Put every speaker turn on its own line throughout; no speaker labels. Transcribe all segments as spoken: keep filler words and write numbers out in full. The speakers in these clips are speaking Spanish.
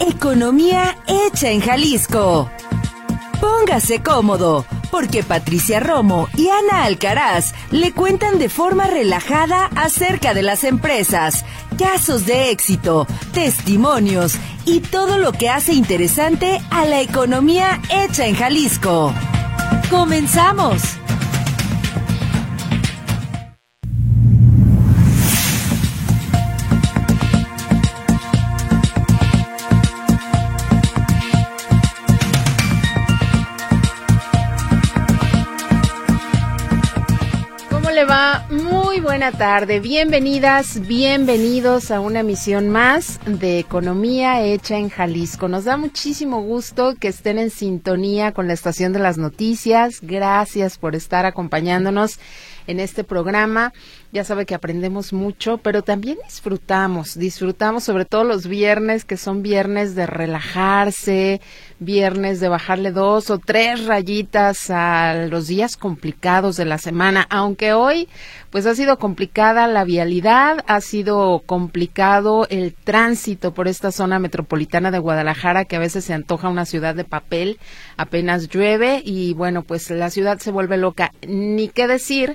Economía hecha en Jalisco. Póngase cómodo, porque Patricia Romo y Ana Alcaraz le cuentan de forma relajada acerca de las empresas, casos de éxito, testimonios y todo lo que hace interesante a la economía hecha en Jalisco. ¡Comenzamos!
¿Cómo le va? Muy buena tarde. Bienvenidas, bienvenidos a una emisión más de Economía Hecha en Jalisco. Nos da muchísimo gusto que estén en sintonía con la estación de las noticias. Gracias por estar acompañándonos en este programa. Ya sabe que aprendemos mucho, pero también disfrutamos, disfrutamos sobre todo los viernes, que son viernes de relajarse, viernes de bajarle dos o tres rayitas a los días complicados de la semana, aunque hoy pues ha sido complicada la vialidad, ha sido complicado el tránsito por esta zona metropolitana de Guadalajara, que a veces se antoja una ciudad de papel, apenas llueve y bueno, pues la ciudad se vuelve loca. Ni qué decir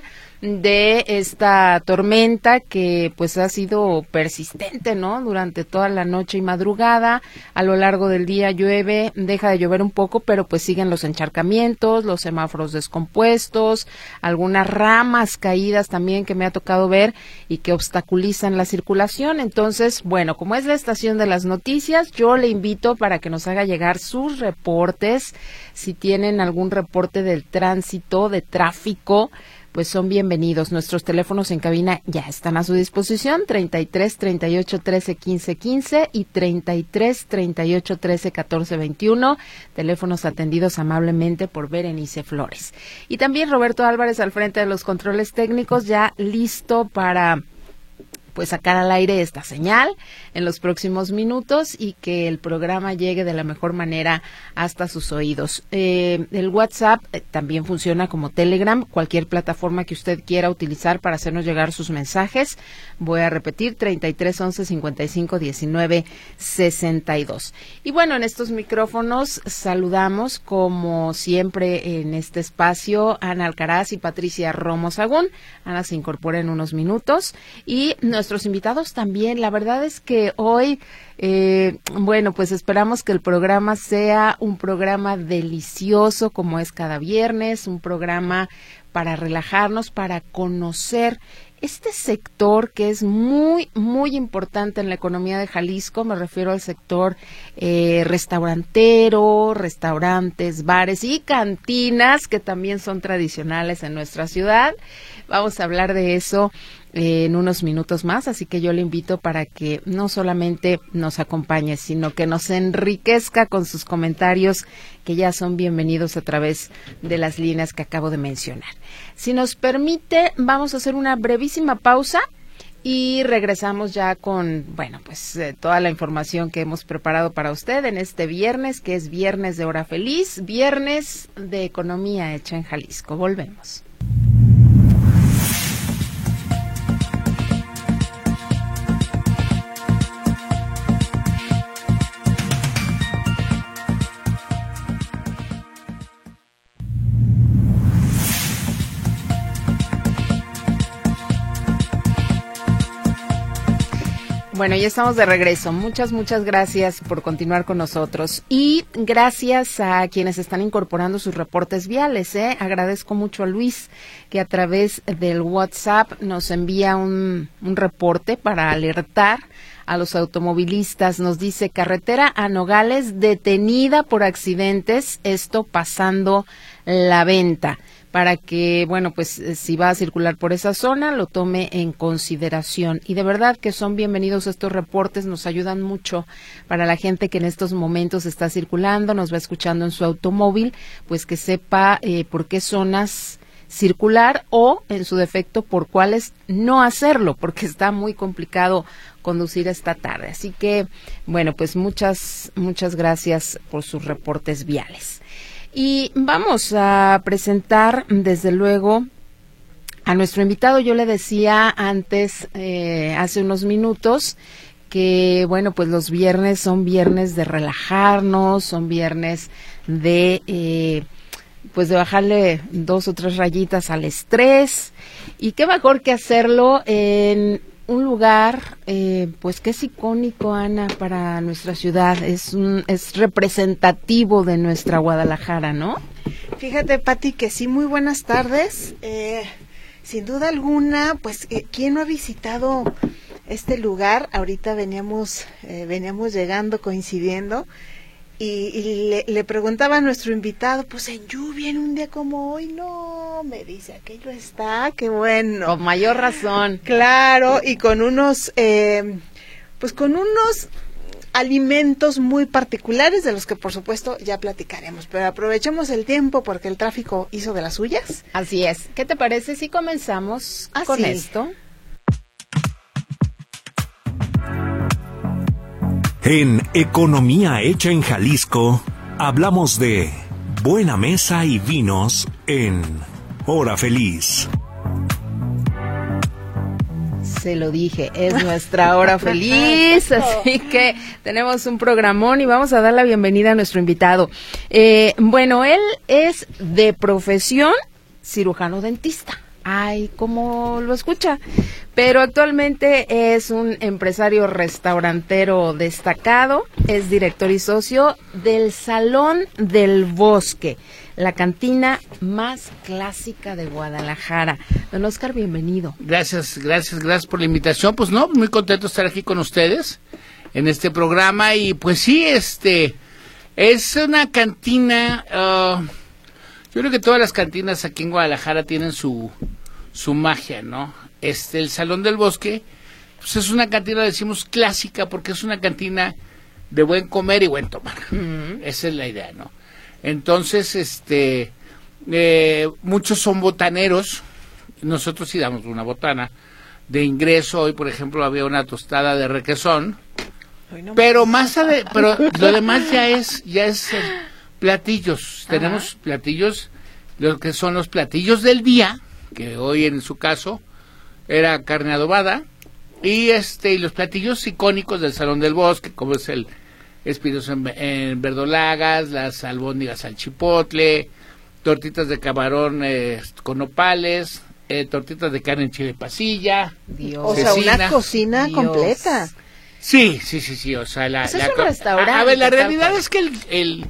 de esta tormenta que pues ha sido persistente, ¿no? Durante toda la noche y madrugada, a lo largo del día llueve, deja de llover un poco, pero pues siguen los encharcamientos, los semáforos descompuestos, algunas ramas caídas también que me ha tocado ver y que obstaculizan la circulación. Entonces, bueno, como es la estación de las noticias, yo le invito para que nos haga llegar sus reportes, si tienen algún reporte del tránsito, de tráfico, pues son bienvenidos. Nuestros teléfonos en cabina ya están a su disposición, treinta y tres, treinta y ocho, trece, quince, quince y treinta y tres, treinta y ocho, trece, catorce, veintiuno, teléfonos atendidos amablemente por Berenice Flores. Y también Roberto Álvarez al frente de los controles técnicos, ya listo para pues sacar al aire esta señal en los próximos minutos y que el programa llegue de la mejor manera hasta sus oídos. Eh, el WhatsApp eh, también funciona como Telegram, cualquier plataforma que usted quiera utilizar para hacernos llegar sus mensajes. Voy a repetir, treinta y tres, once, cincuenta y cinco, diecinueve, sesenta y dos. Y bueno, en estos micrófonos saludamos como siempre en este espacio Ana Alcaraz y Patricia Romo Sagún. Ana se incorpora en unos minutos y nuestros invitados también. La verdad es que hoy, eh, bueno, pues esperamos que el programa sea un programa delicioso como es cada viernes, un programa para relajarnos, para conocer este sector que es muy, muy importante en la economía de Jalisco. Me refiero al sector eh, restaurantero, restaurantes, bares y cantinas que también son tradicionales en nuestra ciudad. Vamos a hablar de eso eh, en unos minutos más, así que yo le invito para que no solamente nos acompañe, sino que nos enriquezca con sus comentarios, que ya son bienvenidos a través de las líneas que acabo de mencionar. Si nos permite, vamos a hacer una brevísima pausa y regresamos ya con, bueno, pues eh, toda la información que hemos preparado para usted en este viernes, que es viernes de Hora Feliz, viernes de Economía Hecha en Jalisco. Volvemos. Bueno, ya estamos de regreso. Muchas, muchas gracias por continuar con nosotros. Y gracias a quienes están incorporando sus reportes viales, ¿eh? Agradezco mucho a Luis, que a través del WhatsApp nos envía un, un reporte para alertar a los automovilistas. Nos dice: carretera a Nogales detenida por accidentes, esto pasando la venta, para que, bueno, pues si va a circular por esa zona, lo tome en consideración. Y de verdad que son bienvenidos estos reportes, nos ayudan mucho para la gente que en estos momentos está circulando, nos va escuchando en su automóvil, pues que sepa eh, por qué zonas circular o, en su defecto, por cuáles no hacerlo, porque está muy complicado conducir esta tarde. Así que, bueno, pues muchas, muchas gracias por sus reportes viales. Y vamos a presentar, desde luego, a nuestro invitado. Yo le decía antes, eh, hace unos minutos, que bueno, pues los viernes son viernes de relajarnos, son viernes de eh, pues de bajarle dos o tres rayitas al estrés, y qué mejor que hacerlo en un lugar eh, pues que es icónico, Ana, para nuestra ciudad, es un, es representativo de nuestra Guadalajara, ¿no?
Fíjate, Pati, que sí, muy buenas tardes. Eh, sin duda alguna, pues, eh, ¿quién no ha visitado este lugar? Ahorita veníamos, eh, veníamos llegando, coincidiendo, y, y le, le preguntaba a nuestro invitado, pues en lluvia, en un día como hoy, no, me dice, aquello está, qué bueno.
Con mayor razón.
Claro, y con unos, eh, pues con unos alimentos muy particulares, de los que por supuesto ya platicaremos, pero aprovechemos el tiempo porque el tráfico hizo de las suyas.
Así es. ¿Qué te parece si comenzamos
Ah,
con
sí.
esto?
En Economía Hecha en Jalisco, hablamos de buena mesa y vinos en Hora Feliz.
Se lo dije, es nuestra hora feliz, así que tenemos un programón y vamos a dar la bienvenida a nuestro invitado. Eh, bueno, él es de profesión cirujano dentista. Ay, ¿cómo lo escucha? Pero actualmente es un empresario restaurantero destacado, es director y socio del Salón del Bosque, la cantina más clásica de Guadalajara. Don Oscar, bienvenido.
Gracias, gracias, gracias por la invitación. Pues no, muy contento de estar aquí con ustedes en este programa. Y pues sí, este, es una cantina, uh, yo creo que todas las cantinas aquí en Guadalajara tienen su, su magia, ¿no? Este, el Salón del Bosque, pues es una cantina, decimos clásica, porque es una cantina de buen comer y buen tomar. Uh-huh. Esa es la idea, ¿no? Entonces, este, eh, muchos son botaneros. Nosotros sí damos una botana de ingreso. Hoy, por ejemplo, había una tostada de requesón, no pero más ade- pero lo demás ya es ya es eh, platillos. Ajá. Tenemos platillos, lo que son los platillos del día, que hoy en su caso era carne adobada, y este y los platillos icónicos del Salón del Bosque, como es el espinos en, en verdolagas, las albóndigas al chipotle, tortitas de camarón eh, con nopales, eh, tortitas de carne en chile pasilla.
Dios.
O sea, cecina. Una cocina Dios. completa.
Sí, sí, sí, sí, o sea, la...
Pues
la
es un restaurante.
A, a ver, la realidad es que el, el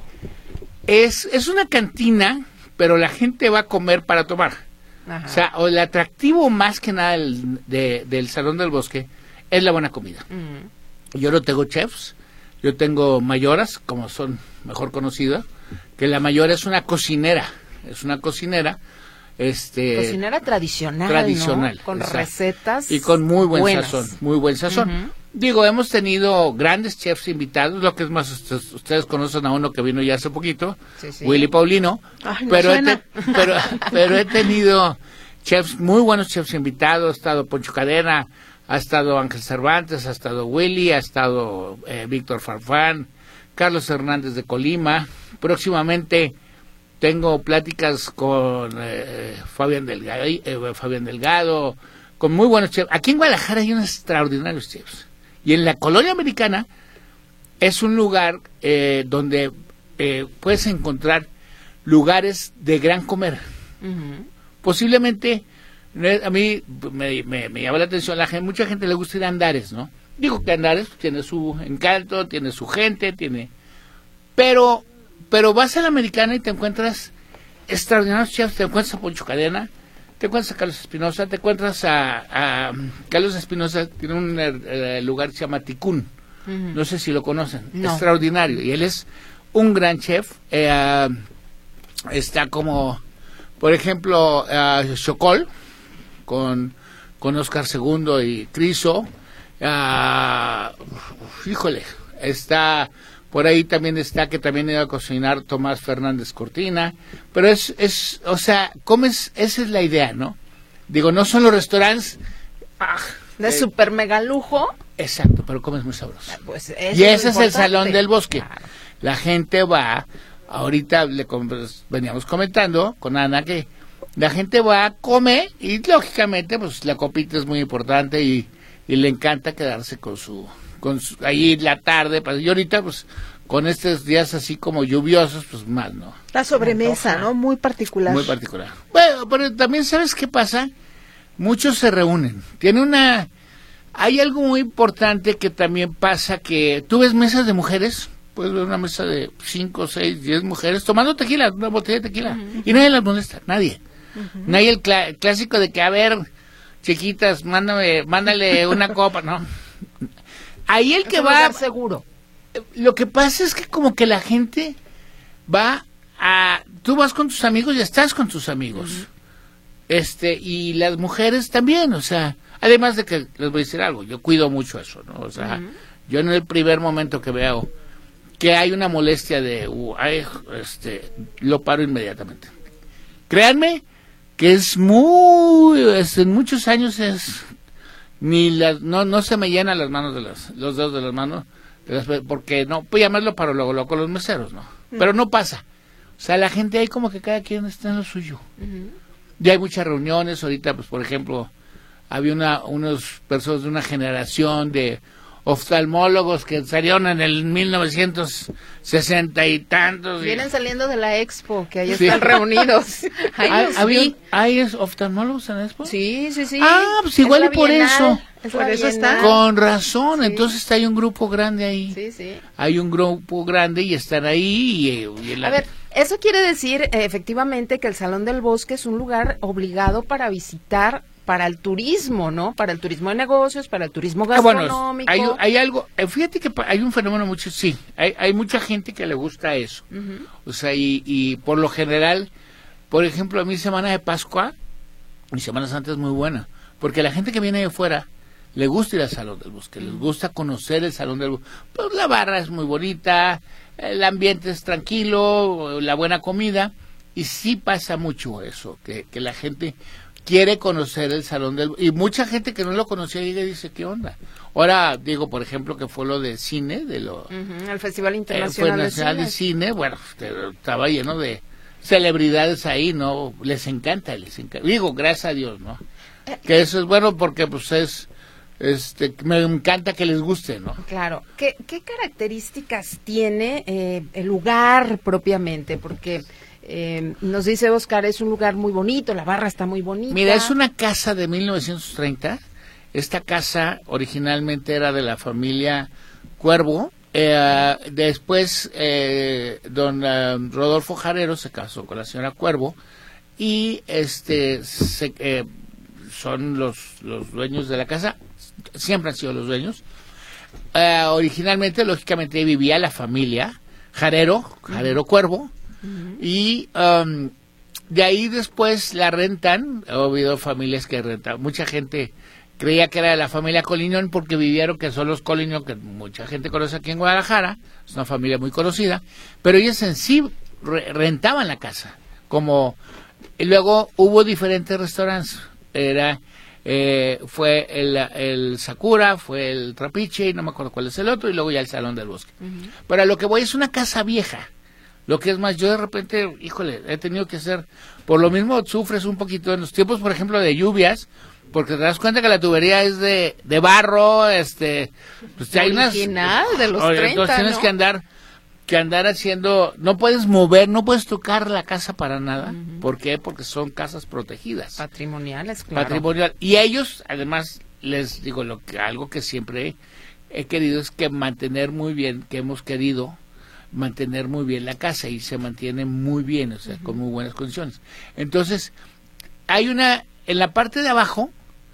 es, es una cantina, pero la gente va a comer para tomar. Ajá. O sea, o el atractivo más que nada del, de, del Salón del Bosque es la buena comida. Uh-huh. Yo no tengo chefs, yo tengo mayoras, como son mejor conocidas, que la mayora es una cocinera, es una cocinera, este...
Cocinera tradicional,
tradicional,
¿no? Con
exacto.
Recetas
y con muy buen
buenas.
sazón, muy buen sazón. Uh-huh. Digo, hemos tenido grandes chefs invitados, lo que es más, ustedes, ustedes conocen a uno que vino ya hace poquito, sí, sí. Willy Paulino,
Ay, no
pero, he
te,
pero, pero he tenido chefs, muy buenos chefs invitados, ha estado Poncho Cadena, ha estado Ángel Cervantes, ha estado Willy, ha estado eh, Víctor Farfán, Carlos Hernández de Colima. Próximamente tengo pláticas con eh, Fabián Delgado, eh, Fabián Delgado, con muy buenos chefs. Aquí en Guadalajara hay unos extraordinarios chefs. Y en la colonia americana es un lugar eh, donde eh, puedes encontrar lugares de gran comer. Uh-huh. Posiblemente, a mí me, me, me llama la atención, la gente, mucha gente le gusta ir a Andares, ¿no? Digo que Andares tiene su encanto, tiene su gente, tiene... Pero, pero vas a la americana y te encuentras extraordinarios chefs, te encuentras a Poncho Cadena, te encuentras a Carlos Espinosa, te encuentras a, a Carlos Espinosa, tiene un eh, lugar que se llama Ticún, uh-huh. No sé si lo conocen, no. Extraordinario, y él es un gran chef, eh, está como, por ejemplo, uh, Chocol, con, con Oscar segundo y Criso, uh, híjole, está... Por ahí también está, que también iba a cocinar Tomás Fernández Cortina, pero es, es, o sea, comes, esa es la idea, ¿no? Digo, no son los restaurantes... Ah,
de
eh,
super mega lujo.
Exacto, pero comes muy sabroso.
Pues
y ese es el Salón del Bosque. Claro. La gente va, ahorita le pues, veníamos comentando con Ana que la gente va, come y lógicamente pues la copita es muy importante y, y le encanta quedarse con su... con su, ahí la tarde, pues, y ahorita pues con estos días así como lluviosos, pues más, ¿no?
La sobremesa, ¿no? Muy particular.
Muy particular. Bueno, pero también, ¿sabes qué pasa? Muchos se reúnen. Tiene una... Hay algo muy importante que también pasa, que tú ves mesas de mujeres, puedes ver una mesa de cinco, seis, diez mujeres tomando tequila, una botella de tequila, uh-huh. y nadie las molesta, nadie. Uh-huh. Nadie el cl- clásico de que, a ver, chiquitas, mándame, mándale una copa, ¿no? Ahí el es que va...
seguro.
Lo que pasa es que como que la gente va a... Tú vas con tus amigos y estás con tus amigos. Uh-huh. Este, y las mujeres también, o sea... Además de que, les voy a decir algo, yo cuido mucho eso, ¿no? O sea, uh-huh. yo en el primer momento que veo que hay una molestia de... Uh, ay, este, lo paro inmediatamente. Créanme que es muy... Es, en muchos años es... ni las, no, no se me llenan las manos de las... los dedos de las manos... porque no, pues llamarlo para luego, luego con los meseros, ¿no? Uh-huh. Pero no pasa. O sea, la gente ahí como que cada quien está en lo suyo. Uh-huh. Ya hay muchas reuniones, ahorita, pues, por ejemplo, había una, unos personas de una generación de oftalmólogos que salieron en el mil novecientos sesenta y tantos.
Vienen
y...
saliendo de la Expo, que ahí sí. están reunidos. Ahí los
¿Había,
vi.
¿Hay oftalmólogos en la Expo?
Sí, sí, sí.
Ah, pues igual y por eso.
Por eso está.
Con razón,
sí.
entonces hay un grupo grande ahí.
Sí, sí.
Hay un grupo grande y están ahí. Y, y la...
A ver, eso quiere decir eh, efectivamente que el Salón del Bosque es un lugar obligado para visitar para el turismo, ¿no? Para el turismo de negocios, para el turismo gastronómico.
Ah, bueno, hay, hay algo, fíjate que hay un fenómeno mucho, sí, hay, hay mucha gente que le gusta eso. Uh-huh. O sea, y, y por lo general, por ejemplo, a mi semana de Pascua, mi Semana Santa es muy buena, porque la gente que viene de fuera le gusta ir al Salón del Bosque, uh-huh. les gusta conocer el Salón del Bosque. Pues la barra es muy bonita, el ambiente es tranquilo, la buena comida, y sí pasa mucho eso, que, que la gente quiere conocer el Salón del... Y mucha gente que no lo conocía llega y dice, ¿qué onda? Ahora, digo, por ejemplo, que fue lo de cine, de lo...
Uh-huh, el Festival Internacional,
eh,
de, cine.
de Cine. Bueno, estaba lleno de celebridades ahí, ¿no? Les encanta, les encanta. Digo, gracias a Dios, ¿no? Que eso es bueno porque, pues, es... Este, me encanta que les guste, ¿no?
Claro. ¿Qué, qué características tiene eh, el lugar propiamente? Porque... Eh, nos dice Oscar, es un lugar muy bonito, la barra está muy bonita.
Mira, es una casa de mil novecientos treinta. Esta casa originalmente era de la familia Cuervo. Eh, después, eh, don uh, Rodolfo Jarero se casó con la señora Cuervo y este se, eh, son los, los dueños de la casa. Siempre han sido los dueños. Eh, originalmente, lógicamente, vivía la familia Jarero, Jarero uh-huh. Cuervo. Uh-huh. Y um, de ahí después la rentan. Ha habido familias que rentan. Mucha gente creía que era de la familia Coliñón porque vivieron, que son los Coliñón, que mucha gente conoce aquí en Guadalajara. Es una familia muy conocida. Pero ellos en sí re- rentaban la casa. Como y luego hubo diferentes restaurantes. Era eh, fue el, el Sakura, fue el Trapiche, y no me acuerdo cuál es el otro, y luego ya el Salón del Bosque. Uh-huh. Pero a lo que voy es una casa vieja. Lo que es más, yo de repente, híjole, he tenido que hacer, por lo mismo sufres un poquito en los tiempos, por ejemplo, de lluvias, porque te das cuenta que la tubería es de, de barro, este, pues hay unas...
Original, de los treinta,
entonces tienes
¿no?
que andar, que andar haciendo, no puedes mover, no puedes tocar la casa para nada. Uh-huh. ¿Por qué? Porque son casas protegidas.
Patrimoniales, claro.
Patrimonial. Y ellos, además, les digo, lo que algo que siempre he querido es que mantener muy bien, que hemos querido mantener muy bien la casa, y se mantiene muy bien, o sea, uh-huh. con muy buenas condiciones. Entonces, hay una, en la parte de abajo,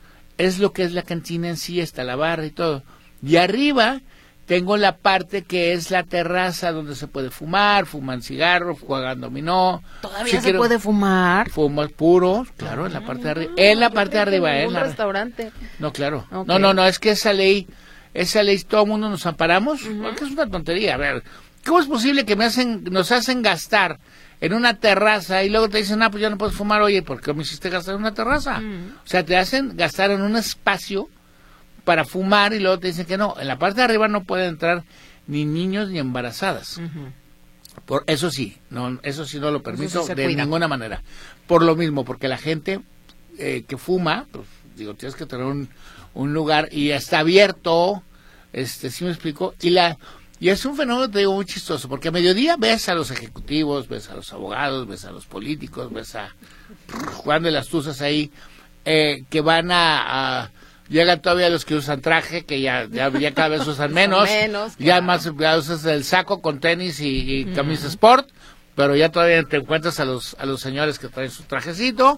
es lo que es la cantina en sí, está la barra y todo. Y arriba, tengo la parte que es la terraza, donde se puede fumar, fuman cigarros, juegan dominó.
¿Todavía
si
se
quiero,
puede fumar?
Fumas puros, claro, ah, en la parte de arriba. En la parte de arriba, ¿eh?
Un
la...
restaurante.
No, claro.
Okay.
No, no, no, es que esa ley, esa ley, todo el mundo nos amparamos,
uh-huh.
porque es una tontería. A ver, ¿cómo es posible que me hacen, nos hacen gastar en una terraza y luego te dicen, ah, pues ya no puedes fumar? Oye, ¿por qué me hiciste gastar en una terraza? Uh-huh. O sea, te hacen gastar en un espacio para fumar y luego te dicen que no. En la parte de arriba no pueden entrar ni niños ni embarazadas. Uh-huh. Por eso sí, no, eso sí no lo permito sí de cuida. ninguna manera. Por lo mismo, porque la gente eh, que fuma, pues digo, tienes que tener un, un lugar y está abierto. Este, ¿sí me explico? Y la y es un fenómeno, te digo, muy chistoso, porque a mediodía ves a los ejecutivos, ves a los abogados, ves a los políticos, ves a Juan de las Tuzas ahí, eh, que van a, a... Llegan todavía los que usan traje, que ya ya, ya cada vez usan menos, menos ya claro. más ya usas el saco con tenis y, y camisa mm. sport, pero ya todavía te encuentras a los a los señores que traen su trajecito.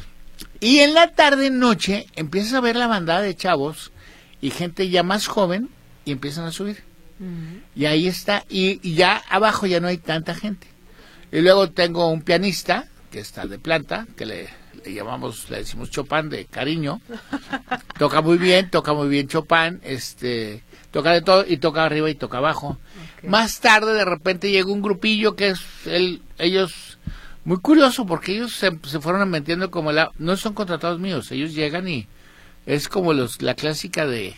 Y en la tarde noche empiezas a ver la bandada de chavos y gente ya más joven y empiezan a subir. Uh-huh. Y ahí está, y, y ya abajo ya no hay tanta gente. Y luego tengo un pianista que está de planta, que le, le llamamos, le decimos Chopin de cariño. Toca muy bien, toca muy bien Chopin, este, toca de todo y toca arriba y toca abajo. Okay. Más tarde de repente llegó un grupillo que es el, ellos, muy curioso porque ellos se, se fueron metiendo como la, no son contratados míos, ellos llegan y es como los la clásica de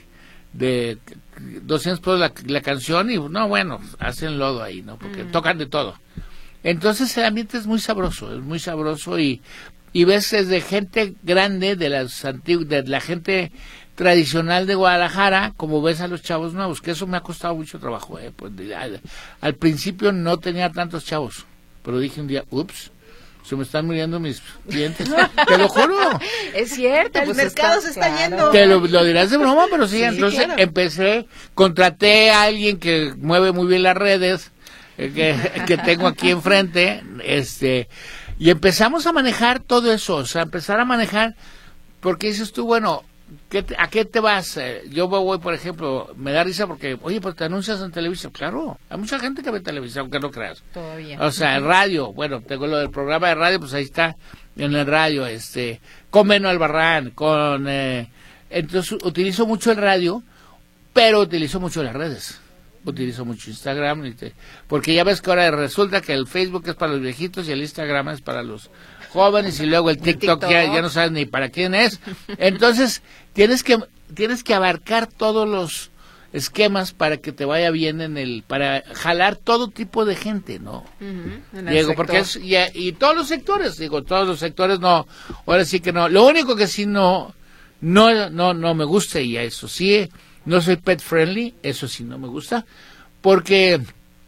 de doscientos pesos la, la canción y no, bueno, hacen lodo ahí, ¿no? Porque mm. tocan de todo. Entonces el ambiente es muy sabroso, es muy sabroso y, y ves desde gente grande, de las antiguas, de la gente tradicional de Guadalajara, como ves a los chavos nuevos, que eso me ha costado mucho trabajo, ¿eh? Pues, al, al principio no tenía tantos chavos, pero dije un día, ups, se me están muriendo mis clientes. Te lo juro.
Es cierto.
El
pues
mercado
está,
se está
claro.
yendo.
Te lo, lo dirás de broma, pero sí. sí entonces
claro.
empecé, contraté a alguien que mueve muy bien las redes, eh, que, que tengo aquí enfrente, este, y empezamos a manejar todo eso, o sea, empezar a manejar, porque dices tú, bueno, ¿qué te, ¿a qué te vas? Eh, yo voy, por ejemplo, me da risa porque, oye, pues te anuncias en televisión. Claro, hay mucha gente que ve televisión, aunque no creas.
Todavía.
O sea, en radio, bueno, tengo lo del programa de radio, pues ahí está, en el radio, este, con Beno Albarrán, con... Eh, entonces, utilizo mucho el radio, pero utilizo mucho las redes. Utilizo mucho Instagram, porque ya ves que ahora resulta que el Facebook es para los viejitos y el Instagram es para los jóvenes y luego el TikTok, TikTok. Ya, ya no sabes ni para quién es. Entonces, tienes que tienes que abarcar todos los esquemas para que te vaya bien en el, para jalar todo tipo de gente, ¿no? Uh-huh, Diego, porque es, y, y todos los sectores, digo, todos los sectores no, ahora sí que no. Lo único que sí no, no, no, no me gusta, y a eso sí, no soy pet friendly, eso sí no me gusta, porque,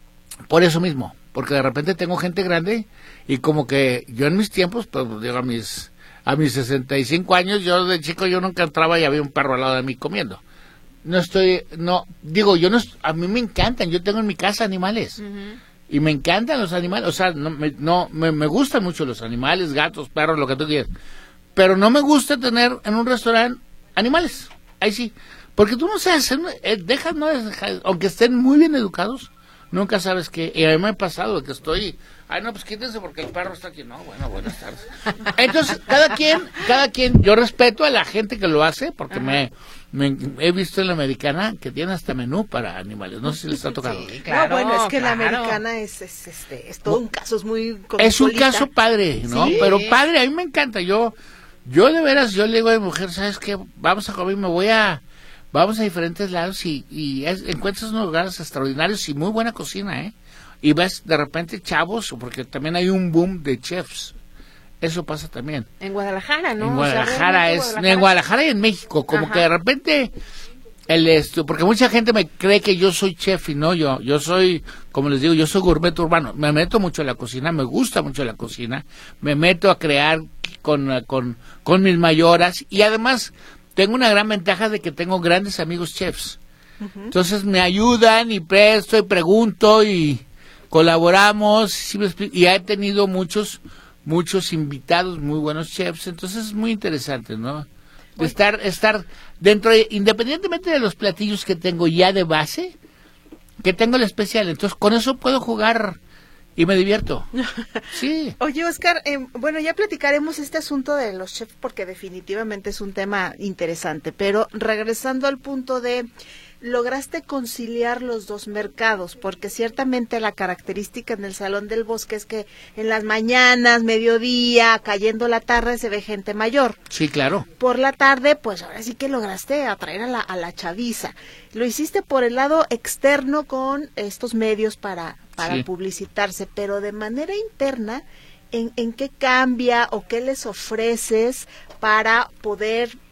por eso mismo, porque de repente tengo gente grande y como que yo en mis tiempos, pues digo, a mis a mis sesenta y cinco años, yo de chico yo nunca entraba y había un perro al lado de mí comiendo. No estoy, no, digo, yo no, a mí me encantan, yo tengo en mi casa animales. Uh-huh. Y me encantan los animales, o sea, no, me, no me, me gustan mucho los animales, gatos, perros, lo que tú quieras. Pero no me gusta tener en un restaurante animales, ahí sí. Porque tú no sabes, eh, dejas, no dejas, aunque estén muy bien educados, nunca sabes qué. Y a mí me ha pasado que estoy, ay no, pues quítense porque el perro está aquí. No, bueno, buenas tardes. Entonces, cada quien, cada quien, yo respeto a la gente que lo hace, porque me, me he visto en la americana que tiene hasta menú para animales. No sé si les está tocando.
Sí, claro, no, bueno, es que claro. La americana es, es, este, es todo un caso, es muy
es un caso padre, ¿no? Sí. Pero padre, a mí me encanta. Yo, yo de veras, yo le digo a mi mujer, ¿sabes qué? Vamos a comer, me voy a... Vamos a diferentes lados y, y es, encuentras unos lugares extraordinarios y muy buena cocina, ¿eh? Y ves de repente chavos, porque también hay un boom de chefs. Eso pasa también.
En Guadalajara, ¿no?
En Guadalajara, o sea, es,
Guadalajara.
en Guadalajara y en México, como Ajá. que de repente, el esto, porque mucha gente me cree que yo soy chef y no, yo, yo soy, como les digo, yo soy gourmet urbano. Me meto mucho en la cocina, me gusta mucho la cocina, me meto a crear con, con, con mis mayoras y además... Tengo una gran ventaja de que tengo grandes amigos chefs. Uh-huh. Entonces me ayudan y presto y pregunto y colaboramos. ¿Sí me explico? Y he tenido muchos, muchos invitados, muy buenos chefs. Entonces es muy interesante, ¿no? De estar, estar dentro, de, independientemente de los platillos que tengo ya de base, que tengo el especial. Entonces con eso puedo jugar... Y me divierto. Sí.
Oye, Oscar, eh, bueno, ya platicaremos este asunto de los chefs porque definitivamente es un tema interesante, pero regresando al punto de, lograste conciliar los dos mercados, porque ciertamente la característica en el Salón del Bosque es que en las mañanas, mediodía, cayendo la tarde, se ve gente mayor.
Sí, claro.
Por la tarde, pues ahora sí que lograste atraer a la, a la chaviza. Lo hiciste por el lado externo con estos medios para... para sí. publicitarse, pero de manera interna, ¿en, ¿en qué cambia o qué les ofreces para poder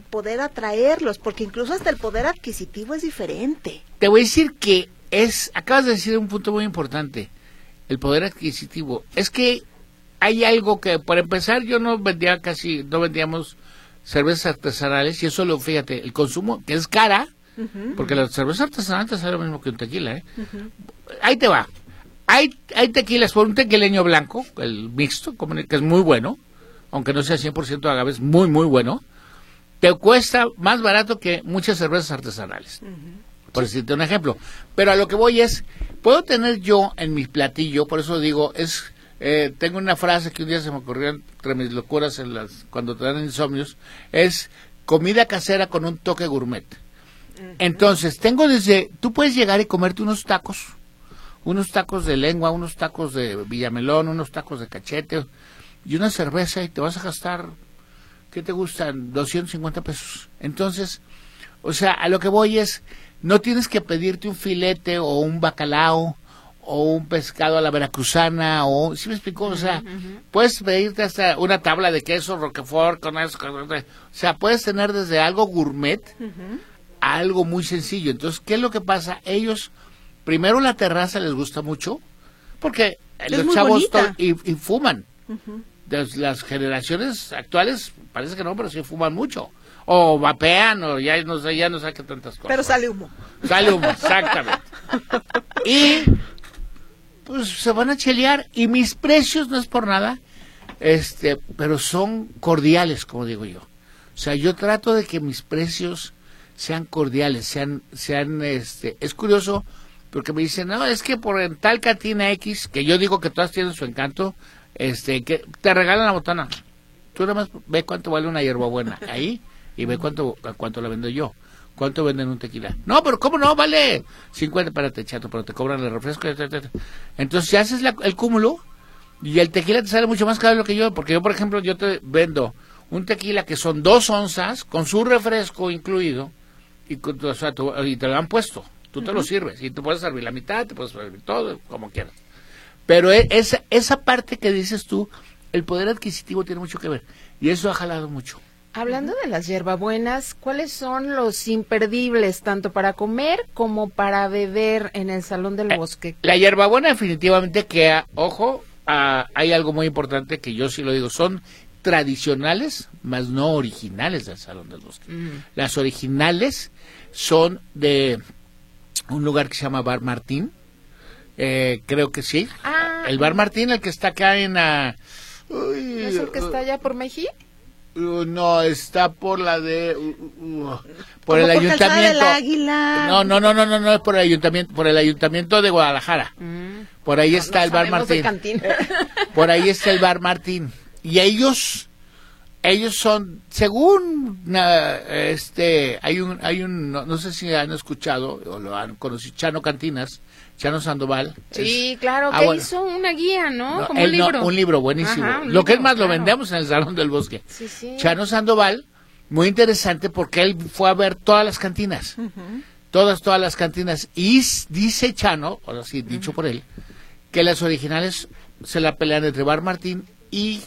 poder atraerlos, porque incluso hasta el poder adquisitivo es diferente.
Te voy a decir que es, acabas de decir un punto muy importante, el poder adquisitivo. Es que hay algo que, para empezar, yo no vendía casi, no vendíamos cervezas artesanales, y eso lo, fíjate, el consumo, que es cara, uh-huh. porque la cerveza artesanal te sale lo mismo que un tequila, ¿eh? Uh-huh. Ahí te va. Hay, hay tequilas, por un tequileño blanco, el mixto, que es muy bueno, aunque no sea cien por ciento agave, es muy, muy bueno, te cuesta más barato que muchas cervezas artesanales. Uh-huh. Por decirte un ejemplo. Pero a lo que voy es, puedo tener yo en mi platillo, por eso digo, es... Eh, tengo una frase que un día se me ocurrió entre mis locuras en las, cuando te dan insomnios, es comida casera con un toque gourmet. Uh-huh. Entonces, tengo desde, tú puedes llegar y comerte unos tacos, unos tacos de lengua, unos tacos de villamelón, unos tacos de cachete y una cerveza y te vas a gastar, ¿qué te gustan? doscientos cincuenta pesos. Entonces, o sea, a lo que voy es, no tienes que pedirte un filete o un bacalao o un pescado a la veracruzana, o, ¿sí me explicó? O sea, uh-huh. puedes pedirte hasta una tabla de queso roquefort con eso, con, o sea, puedes tener desde algo gourmet uh-huh. a algo muy sencillo. Entonces, ¿qué es lo que pasa? Ellos, primero la terraza les gusta mucho, porque
es
los chavos to- y, y fuman.
Uh-huh.
Las, las generaciones actuales, parece que no, pero sí fuman mucho. O vapean, o ya no sé, ya no sé qué tantas cosas.
Pero sale humo.
Sale humo, exactamente. Y... pues se van a chelear, y mis precios no es por nada, este, pero son cordiales, como digo yo. O sea, yo trato de que mis precios sean cordiales, sean, sean, este, es curioso, porque me dicen, no, es que por en tal cantina X, que yo digo que todas tienen su encanto, este, que te regalan la botana. Tú nada más ve cuánto vale una hierbabuena ahí, y ve cuánto, cuánto la vendo yo. ¿Cuánto venden un tequila? No, pero ¿cómo no? Vale cincuenta, espérate, chato, pero te cobran el refresco. Entonces, ya haces la, el cúmulo y el tequila te sale mucho más caro de lo que yo, porque yo, por ejemplo, yo te vendo un tequila que son dos onzas, con su refresco incluido, y, con, o sea, tu, y te lo han puesto. Tú te uh-huh. lo sirves, y te puedes servir la mitad, te puedes servir todo, como quieras. Pero esa, esa parte que dices tú, el poder adquisitivo tiene mucho que ver, y eso ha jalado mucho.
Hablando de las hierbabuenas, ¿cuáles son los imperdibles tanto para comer como para beber en el Salón del Bosque?
La hierbabuena definitivamente que, ojo, uh, hay algo muy importante que yo sí lo digo, son tradicionales, más no originales del Salón del Bosque. Mm. Las originales son de un lugar que se llama Bar Martín, eh, creo que sí.
Ah,
el Bar Martín, el que está acá en... Uh,
uy, ¿es el que está allá por Mejía?
Uh, no, está por la de uh, uh, por el
por
ayuntamiento.
Del Águila.
No, no, no, no, no, no es por el ayuntamiento, por el ayuntamiento de Guadalajara. Mm. Por ahí no, está no el Bar Martín. Por ahí está el Bar Martín. Y ellos ellos son, según uh, este hay un hay un no, no sé si han escuchado o lo han conocido, Chano Cantinas, Chano Sandoval.
Sí, es, claro,
ah,
que
bueno.
hizo una guía, ¿no?
no
Como un libro.
No, un libro buenísimo.
Ajá, un
lo que
libro,
es más,
claro.
lo vendemos en el Salón del Bosque.
Sí, sí.
Chano Sandoval, muy interesante porque él fue a ver todas las cantinas. Uh-huh. Todas, todas las cantinas. Y dice Chano, ahora sí, dicho uh-huh. por él, que las originales se la pelean entre Bar Martín y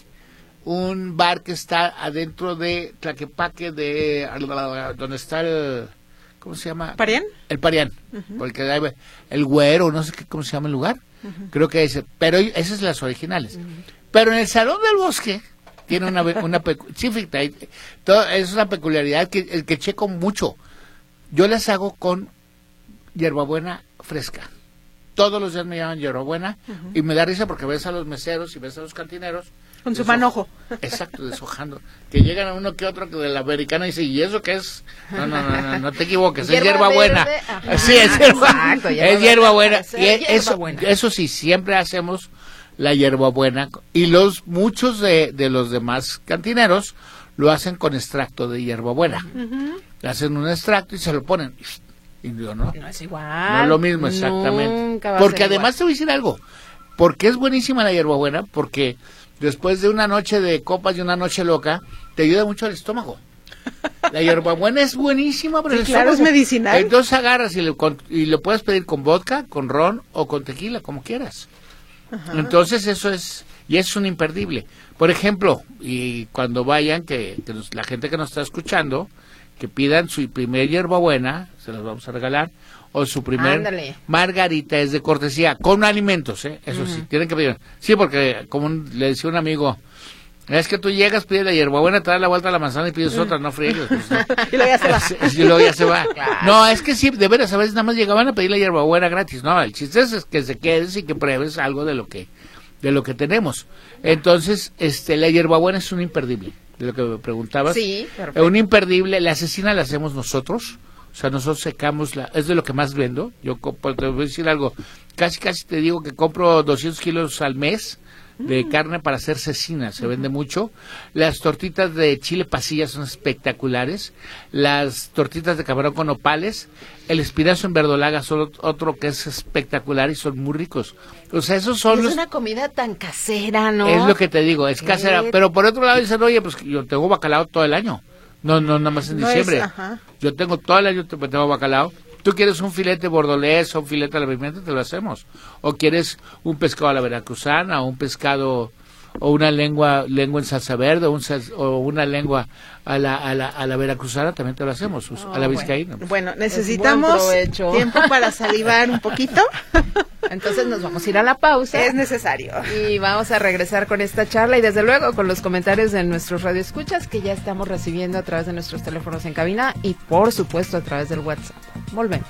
un bar que está adentro de Tlaquepaque, de donde está el... ¿Cómo se llama?
¿Parián?
El Parián, uh-huh. porque hay el Güero, no sé qué, cómo se llama el lugar, uh-huh. creo que ese, pero esas son las originales. Uh-huh. Pero en el Salón del Bosque tiene una, una sí, todo, es una peculiaridad que el que checo mucho. Yo las hago con hierbabuena fresca. Todos los días me llaman hierbabuena uh-huh. y me da risa porque ves a los meseros y ves a los cantineros
con su manojo.
Exacto, deshojando. Que llegan a uno que otro que de la americana y dice, ¿y eso qué es? No, no, no, no, no te equivoques, es hierbabuena. Sí, es hierbabuena. Es hierbabuena. Y eso, buena. Eso sí, siempre hacemos la hierbabuena. Y los muchos de, de los demás cantineros lo hacen con extracto de hierbabuena. Uh-huh. Le hacen un extracto y se lo ponen. Y digo, no,
no es igual.
No es lo mismo, exactamente. Porque además igual. Te voy a decir algo. Porque es buenísima la hierbabuena, porque después de una noche de copas y una noche loca, te ayuda mucho al estómago. La hierbabuena es buenísima para
sí,
el
claro,
estómago.
Es medicinal.
Entonces agarras y, le, con, y lo puedes pedir con vodka, con ron o con tequila, como quieras. Ajá. Entonces eso es, y es un imperdible. Por ejemplo, y cuando vayan, que, que nos, la gente que nos está escuchando, que pidan su primer hierbabuena, se las vamos a regalar, o su primer
Ándale.
margarita es de cortesía, con alimentos, ¿eh? Eso uh-huh. sí, tienen que pedir. Sí, porque como un, le decía un amigo, es que tú llegas, pides la hierbabuena, te das la vuelta a la manzana y pides otra, no friegues. Pues, no.
Y luego ya se va.
Y luego ya se va. Claro. No, es que sí, de veras, a veces nada más llegaban a pedir la hierbabuena gratis. No, el chiste es que se quedes y que pruebes algo de lo que de lo que tenemos. Entonces, este la hierbabuena es un imperdible, de lo que me preguntabas.
Sí, perfecto.
Un imperdible, la cecina la hacemos nosotros. O sea, nosotros secamos, la, es de lo que más vendo. Yo te voy a decir algo, casi casi te digo que compro doscientos kilos al mes de carne para hacer cecina, se vende mucho. Las tortitas de chile pasilla son espectaculares. Las tortitas de camarón con nopales, el espinazo en verdolaga son otro que es espectacular y son muy ricos. O sea, esos son
es
los...
una comida tan casera, ¿no?
Es lo que te digo, es casera. Pero por otro lado dicen, oye, pues yo tengo bacalao todo el año. No, no, nada más en
no
diciembre.
Es, ajá.
Yo tengo todo el año, tengo bacalao. Tú quieres un filete bordolés o un filete a la pimienta, te lo hacemos. O quieres un pescado a la veracruzana, o un pescado, o una lengua lengua en salsa verde, o, un sal, o una lengua a la, a la a la veracruzana, también te lo hacemos, oh, a la vizcaína.
Bueno, bueno necesitamos tiempo para salivar un poquito.
Entonces nos vamos a ir a la pausa.
Es necesario.
Y vamos a regresar con esta charla y desde luego con los comentarios de nuestros radioescuchas que ya estamos recibiendo a través de nuestros teléfonos en cabina y por supuesto a través del WhatsApp. Volvemos.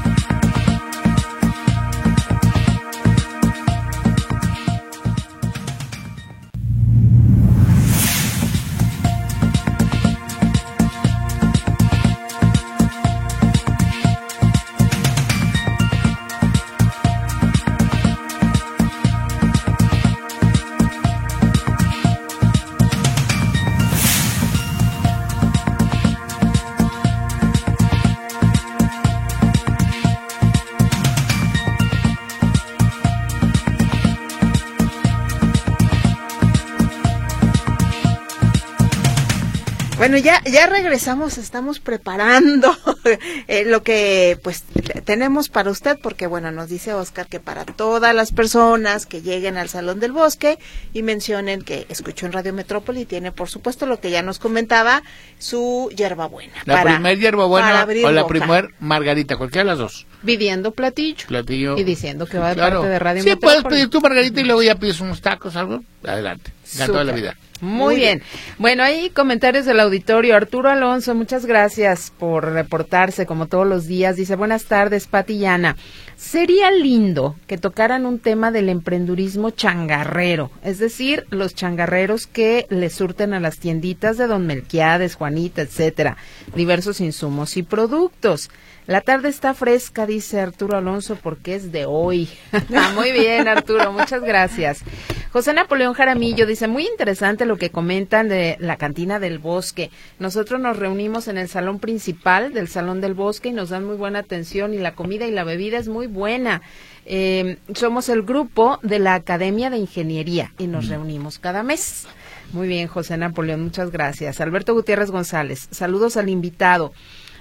Bueno, ya ya regresamos, estamos preparando eh, lo que pues tenemos para usted, porque bueno, nos dice Oscar que para todas las personas que lleguen al Salón del Bosque y mencionen que escuchó en Radio Metrópoli, tiene por supuesto lo que ya nos comentaba, su hierbabuena.
La
para,
primer hierbabuena o la
boca.
primer margarita, cualquiera de las dos.
Pidiendo platillo.
Platillo.
Y diciendo que va de
claro.
parte de Radio
Sí,
Metrópoli.
puedes pedir tu margarita y luego ya pides unos tacos, algo, adelante. Gato de la vida.
Muy, Muy bien. bien. Bueno, ahí comentarios del auditorio. Arturo Alonso, muchas gracias por reportarse como todos los días. Dice, buenas tardes, Pati y Ana. Sería lindo que tocaran un tema del emprendurismo changarrero, es decir, los changarreros que le surten a las tienditas de Don Melquiades, Juanita, etcétera, diversos insumos y productos. La tarde está fresca, dice Arturo Alonso, porque es de hoy. Muy bien, Arturo, muchas gracias. José Napoleón Jaramillo dice, muy interesante lo que comentan de la cantina del Bosque. Nosotros nos reunimos en el salón principal del Salón del Bosque y nos dan muy buena atención y la comida y la bebida es muy buena. Eh, somos el grupo de la Academia de Ingeniería y nos reunimos cada mes. Muy bien, José Napoleón, muchas gracias. Alberto Gutiérrez González, saludos al invitado.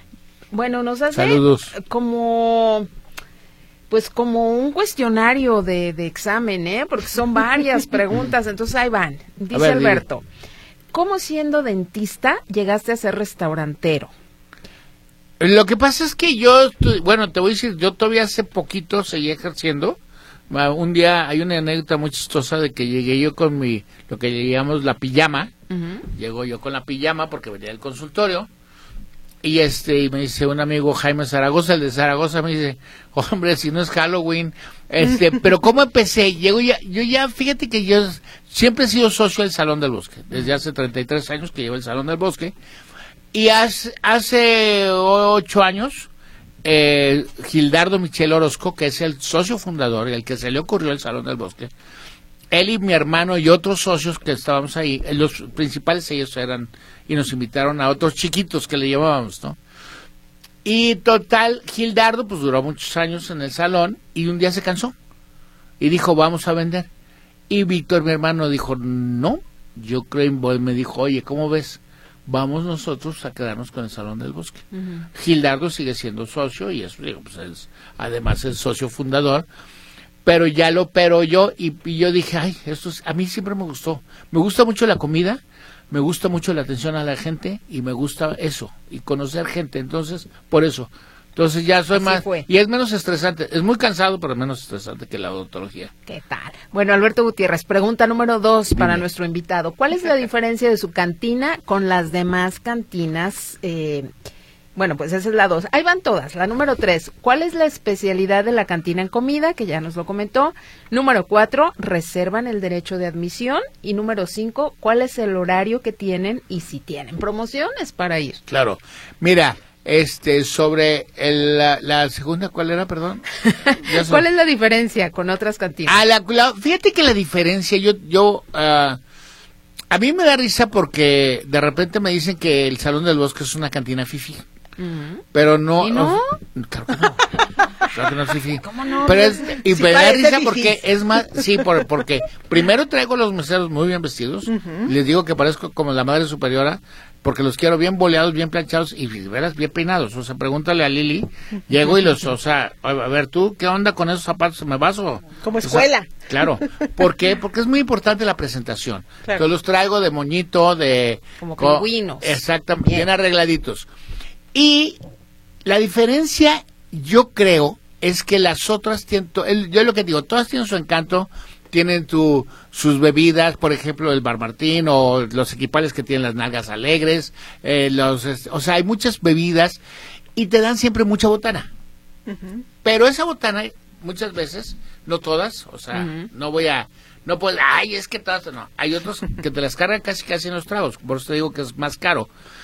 Bueno, nos hace
Saludos.
como, pues como un cuestionario de, de examen, ¿eh? Porque son varias preguntas, entonces ahí van. Dice ver, Alberto, dime. ¿Cómo siendo dentista llegaste a ser restaurantero?
Lo que pasa es que yo, bueno, te voy a decir, yo todavía hace poquito seguí ejerciendo. Un día hay una anécdota muy chistosa de que llegué yo con mi, lo que le llamamos la pijama. Uh-huh. Llego yo con la pijama porque venía del consultorio. Y este, y me dice un amigo Jaime Zaragoza, el de Zaragoza, me dice, hombre, si no es Halloween, este, pero ¿cómo empecé? Llego ya, yo ya, fíjate que yo siempre he sido socio del Salón del Bosque, desde hace treinta y tres años que llevo el Salón del Bosque, y hace, hace ocho años, eh, Gildardo Michel Orozco, que es el socio fundador, el que se le ocurrió el Salón del Bosque, él y mi hermano y otros socios que estábamos ahí, los principales ellos eran, y nos invitaron a otros chiquitos que le llevábamos, ¿no? Y total, Gildardo pues duró muchos años en el salón y un día se cansó y dijo, vamos a vender. Y Víctor, mi hermano, dijo, no, yo creo, me dijo, oye, ¿cómo ves? Vamos nosotros a quedarnos con el Salón del Bosque. Uh-huh. Gildardo sigue siendo socio y eso, digo, pues es, además es socio fundador. Pero ya lo pero yo y, y yo dije, ay, esto es, a mí siempre me gustó. Me gusta mucho la comida, me gusta mucho la atención a la gente y me gusta eso, y conocer gente, entonces, por eso. Entonces ya soy
Así
más,
fue.
y es menos estresante, es muy cansado, pero menos estresante que la odontología.
¿Qué tal? Bueno, Alberto Gutiérrez, pregunta número dos para
Dime.
nuestro invitado. ¿Cuál es la diferencia de su cantina con las demás cantinas? Eh, bueno, pues esa es la dos. Ahí van todas. La número tres, ¿cuál es la especialidad de la cantina en comida? Que ya nos lo comentó. Número cuatro, ¿reservan el derecho de admisión? Y número cinco, ¿cuál es el horario que tienen y si tienen promociones para ir?
Claro, mira... Este, sobre el, la, la segunda, ¿cuál era, perdón? Ya sé.
¿Cuál es la diferencia con otras cantinas?
Ah, la, la, fíjate que la diferencia, yo, yo, uh, a mí me da risa porque de repente me dicen que el Salón del Bosque es una cantina fifi,
Uh-huh.
pero no.
¿Y no?
Uh, claro que no. Claro que no es fifi.
¿Cómo no?
Pero es, y
Sí
me da
parece
risa
fifí.
porque es más, sí, por, porque primero traigo a los meseros muy bien vestidos,
Uh-huh.
les digo que parezco como la madre superiora, porque los quiero bien boleados, bien planchados y veras bien peinados. O sea, pregúntale a Lili, llego y los, o sea, a ver tú, ¿qué onda con esos zapatos? ¿Me vas o...?
Como
o sea,
escuela.
claro. ¿Por qué? Porque es muy importante la presentación.
Claro.
Entonces los traigo de moñito, de...
Como
co-
pingüinos.
Exactamente,
Bien.
bien arregladitos. Y la diferencia, yo creo, es que las otras tienen, to- el- yo lo que digo, todas tienen su encanto, tienen tu, sus bebidas, por ejemplo, el Bar Martín o los equipales que tienen las nalgas alegres, eh, los, es- o sea, hay muchas bebidas y te dan siempre mucha botana.
Ujú.
Pero esa botana, muchas veces, no todas, o sea,
Ujú.
no voy a, no puedo, ay, es que todas, no, hay otros que te las cargan casi casi en los tragos, por eso te digo que es más caro.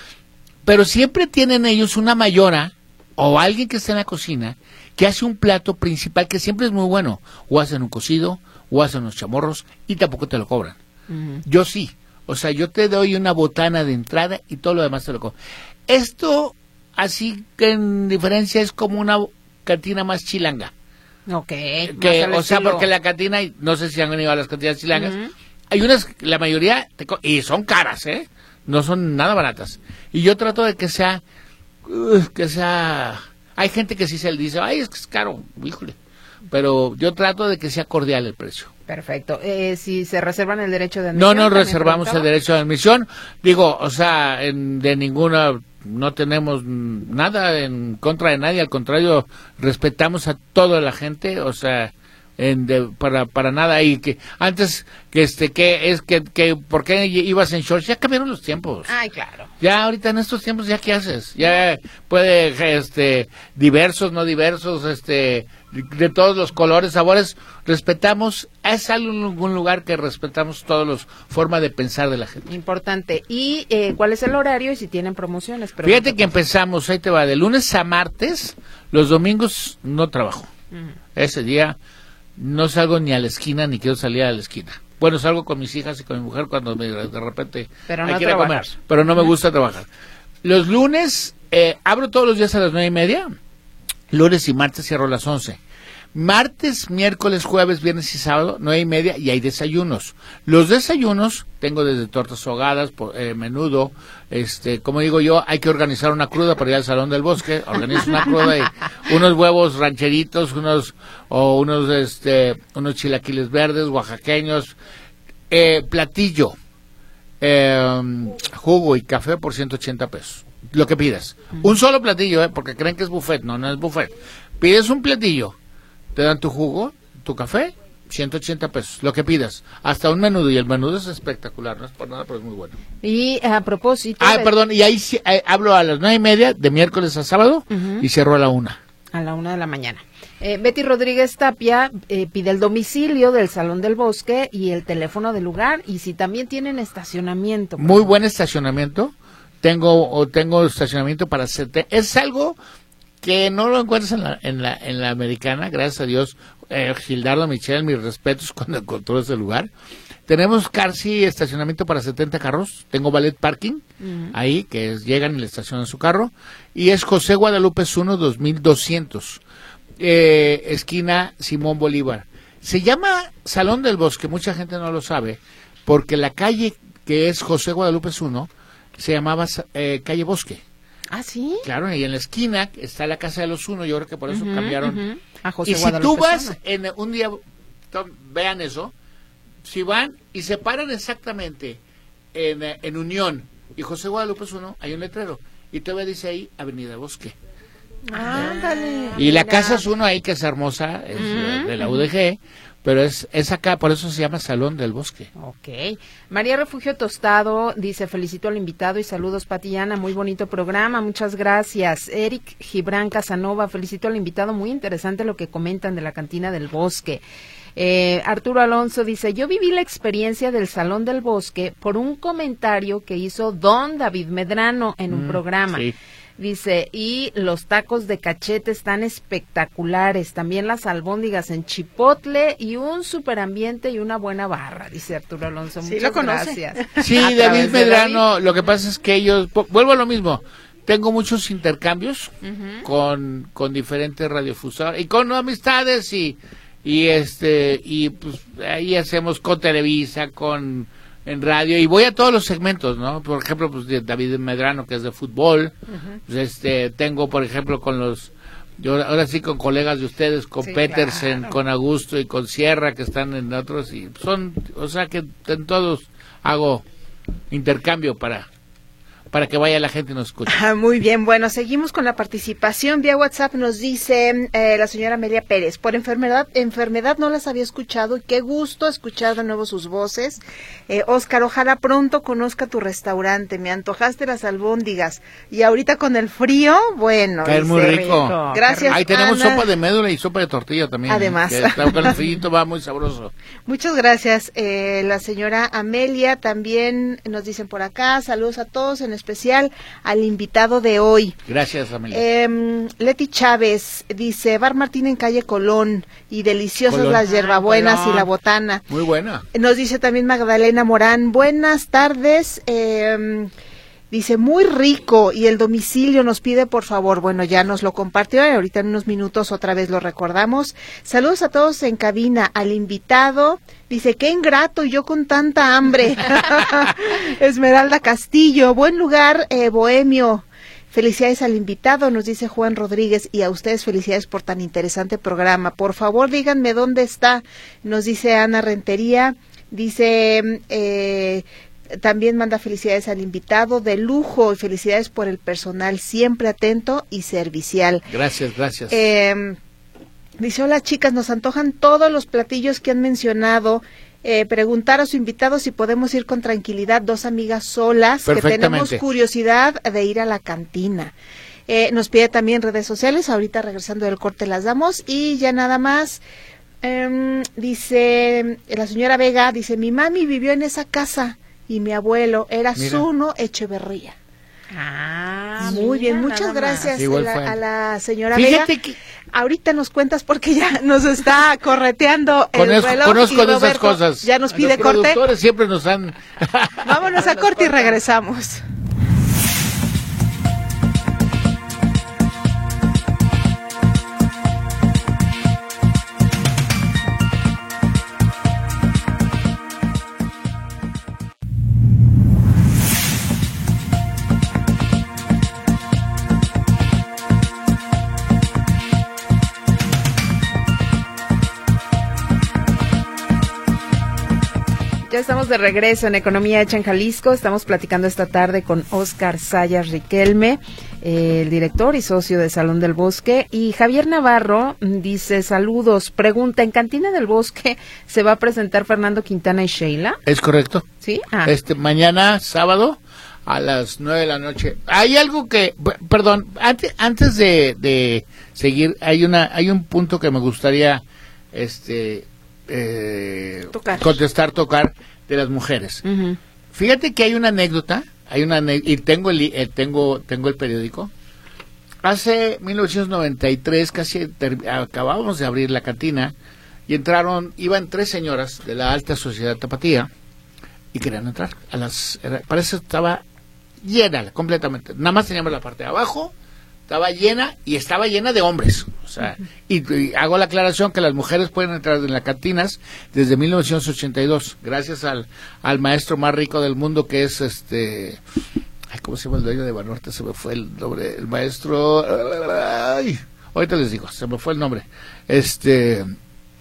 Pero siempre tienen ellos una mayora o alguien que está en la cocina que hace un plato principal que siempre es muy bueno, o hacen un cocido, o hacen unos chamorros y tampoco te lo cobran.
Uh-huh.
Yo sí, o sea, yo te doy una botana de entrada y todo lo demás te lo cobro. Esto, así que en diferencia, es como una cantina más chilanga.
Ok.
Que,
más al
o sea,
estilo-
porque la cantina, no sé si han venido a las cantinas chilangas,
Ujú.
hay unas, la mayoría, te co- y son caras, ¿eh? No son nada baratas. Y yo trato de que sea, uh, que sea, hay gente que sí se le dice, ay, es que es caro, híjole. Pero yo trato de que sea cordial el precio.
Perfecto. Eh, si se reservan el derecho de admisión.
No nos
también
reservamos el
preguntaba.
derecho de admisión. Digo, o sea, en- de ninguna, no tenemos mm, nada en contra de nadie, al contrario, respetamos a toda la gente, o sea, en de, para para nada. Y que antes, que este, que es que, que, ¿por qué ibas en shorts? Ya cambiaron los tiempos.
Ay, claro.
Ya ahorita en estos tiempos, ¿ya qué haces? Ya puede, este, diversos, no diversos, este, de todos los colores, sabores, respetamos, es algún lugar que respetamos todas las formas de pensar de la gente.
Importante. ¿Y eh, cuál es el horario y si tienen promociones?
Fíjate
Pregunta.
que empezamos, ahí te va, de lunes a martes, los domingos no trabajo.
Ujú.
Ese día no salgo ni a la esquina, ni quiero salir a la esquina. Bueno, salgo con mis hijas y con mi mujer cuando me, de repente
Pero
hay
no
que ir a comer,
trabajas.
pero no me gusta trabajar. Los lunes, eh, abro todos los días a las nueve y media, lunes y martes cierro a las once. Martes, miércoles, jueves, viernes y sábado, nueve y media, y hay desayunos. Los desayunos tengo desde tortas ahogadas, por, eh, menudo, este, como digo yo, hay que organizar una cruda para ir al Salón del Bosque, organizo una cruda y unos huevos rancheritos, unos, o unos, este, unos chilaquiles verdes, oaxaqueños, eh, platillo, eh, jugo y café por ciento ochenta pesos, lo que pidas. Un solo platillo, eh, porque creen que es buffet, no, no es buffet. Pides un platillo, te dan tu jugo, tu café, ciento ochenta pesos, lo que pidas, hasta un menudo, y el menudo es espectacular, no es por nada, pero es muy bueno.
Y a propósito.
Ah,
de-
perdón, y ahí sí, eh, hablo a las nueve y media, de miércoles a sábado,
Ujú.
y cierro a la una.
A la una de la mañana. Eh, Betty Rodríguez Tapia eh, pide el domicilio del Salón del Bosque y el teléfono del lugar y si también tienen estacionamiento.
Muy buen estacionamiento, tengo o tengo estacionamiento para sete, es algo que no lo encuentras en la, en la, en la americana, gracias a Dios, eh, Gildardo Michel, mis respetos cuando encontró ese lugar. Tenemos casi estacionamiento para setenta carros, tengo valet parking,
Ujú.
ahí, que es, llegan y le estacionan su carro, y es José Guadalupe uno, dos mil doscientos, eh, esquina Simón Bolívar. Se llama Salón del Bosque, mucha gente no lo sabe, porque la calle que es José Guadalupe uno se llamaba eh, calle Bosque.
Ah, sí.
Claro, y en la esquina está la Casa de los Uno, yo creo que por eso
Ujú,
cambiaron.
ujú. A José
Y si
Guadalupe
tú vas
Zuna.
en un día, to- vean eso, si van y se paran exactamente en, en Unión y José Guadalupe es uno, hay un letrero. Y todavía dice ahí Avenida Bosque.
Ándale.
Y la casa es uno ahí que es hermosa, es uh-huh. de la U D G, pero es, es acá, por eso se llama Salón del Bosque.
Ok. María Refugio Tostado dice, felicito al invitado y saludos, Pati y Ana, muy bonito programa, muchas gracias. Eric Gibran Casanova, felicito al invitado, muy interesante lo que comentan de la cantina del Bosque. Eh, Arturo Alonso dice, yo viví la experiencia del Salón del Bosque por un comentario que hizo don David Medrano en un mm, programa. Sí. Dice, y los tacos de cachete están espectaculares, también las albóndigas en chipotle y un superambiente y una buena barra, dice Arturo Alonso.
Sí,
muchas
lo conoce.
gracias.
Sí, David Medrano, David. Lo que pasa es que ellos, vuelvo a lo mismo, tengo muchos intercambios uh-huh. con, con diferentes radiofusores y con amistades y, y este, y pues ahí hacemos con Televisa, con... en radio, y voy a todos los segmentos, ¿no? Por ejemplo, pues de David Medrano, que es de fútbol, uh-huh. pues este, tengo, por ejemplo, con los, yo ahora sí con colegas de ustedes, con sí, Petersen, claro. con Augusto y con Sierra, que están en otros, y son, o sea que en todos hago intercambio para... para que vaya la gente y nos escuche.
Ah, muy bien, bueno, seguimos con la participación. Vía WhatsApp nos dice eh, la señora Amelia Pérez, por enfermedad enfermedad no las había escuchado y qué gusto escuchar de nuevo sus voces. Eh, Oscar, ojalá pronto conozca tu restaurante, me antojaste las albóndigas y ahorita con el frío, bueno.
Es muy rico. rico.
Gracias,
ahí tenemos
Ana.
Sopa de médula y sopa de tortilla también.
Además.
¿eh? Que con el frillito va muy sabroso.
Muchas gracias. Eh, la señora Amelia también nos dicen por acá, saludos a todos, en especial al invitado de hoy.
Gracias, Amelia.
Eh, Leti Chávez dice, Bar Martín en calle Colón y deliciosas
Colón.
las hierbabuenas
Ah,
y la botana.
Muy buena.
Nos dice también Magdalena Morán, buenas tardes, eh, dice muy rico y el domicilio nos pide por favor, bueno ya nos lo compartió y ahorita en unos minutos otra vez lo recordamos. Saludos a todos en cabina, al invitado, dice qué ingrato yo con tanta hambre. Esmeralda Castillo, buen lugar, eh, bohemio. Felicidades al invitado, nos dice Juan Rodríguez, y a ustedes felicidades por tan interesante programa. Por favor, díganme dónde está, nos dice Ana Rentería, dice, eh, también manda felicidades al invitado de lujo y felicidades por el personal siempre atento y servicial.
Gracias, gracias.
Eh, dice, hola chicas, nos antojan todos los platillos que han mencionado. Eh, preguntar a su invitado si podemos ir con tranquilidad, dos amigas solas que tenemos curiosidad de ir a la cantina. Eh, nos pide también redes sociales, ahorita regresando del corte las damos y ya nada más. Eh, dice la señora Vega, dice mi mami vivió en esa casa y mi abuelo era Mira. Zuno Echeverría.
Ah,
muy
mira,
bien, muchas gracias a la, a la señora
Fíjate
Vega.
Que...
Ahorita nos cuentas porque ya nos está correteando el
conozco,
reloj.
Conozco
y
de esas cosas.
Ya nos pide
Los
corte. Los
productores siempre nos han...
Vámonos a corte y regresamos.
Ya estamos de regreso en Economía Hecha en Jalisco. Estamos platicando esta tarde con Óscar Sayas Riquelme, eh, el director y socio de Salón del Bosque. Y Javier Navarro dice, saludos, pregunta, ¿en Cantina del Bosque se va a presentar Fernando Quintana y Sheila?
Es correcto.
¿Sí? Ah.
Este, mañana, sábado, a las nueve de la noche. Hay algo que, perdón, antes, antes de, de seguir, hay una, hay un punto que me gustaría, este... Eh,
tocar.
contestar, tocar de las mujeres. Uh-huh. Fíjate que hay una anécdota, hay una y tengo el, eh, tengo tengo el periódico. Hace mil novecientos noventa y tres casi ter, acabábamos de abrir la cantina y entraron, iban tres señoras de la alta sociedad tapatía y querían entrar a las, era, parece que estaba llena completamente. Nada más teníamos la parte de abajo. Estaba llena y estaba llena de hombres. O sea, uh-huh. y, y hago la aclaración que las mujeres pueden entrar en las cantinas desde mil novecientos ochenta y dos, gracias al, al maestro más rico del mundo que es este... Ay, ¿cómo se llama el dueño de Banorte? Se me fue el nombre. El maestro... Ay, ahorita les digo, se me fue el nombre. Este...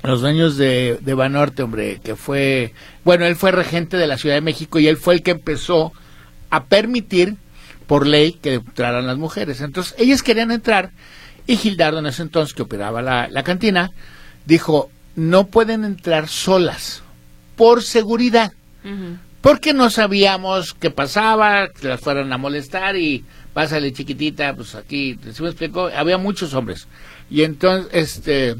los dueños de, de Banorte, hombre, que fue, bueno, él fue regente de la Ciudad de México y él fue el que empezó a permitir por ley que entraran las mujeres. Entonces, ellas querían entrar y Gildardo, en ese entonces, que operaba la, la cantina, dijo, no pueden entrar solas, por seguridad, uh-huh. porque no sabíamos qué pasaba, que las fueran a molestar y pásale chiquitita, pues aquí, ¿sí me explico? Había muchos hombres. Y entonces, este,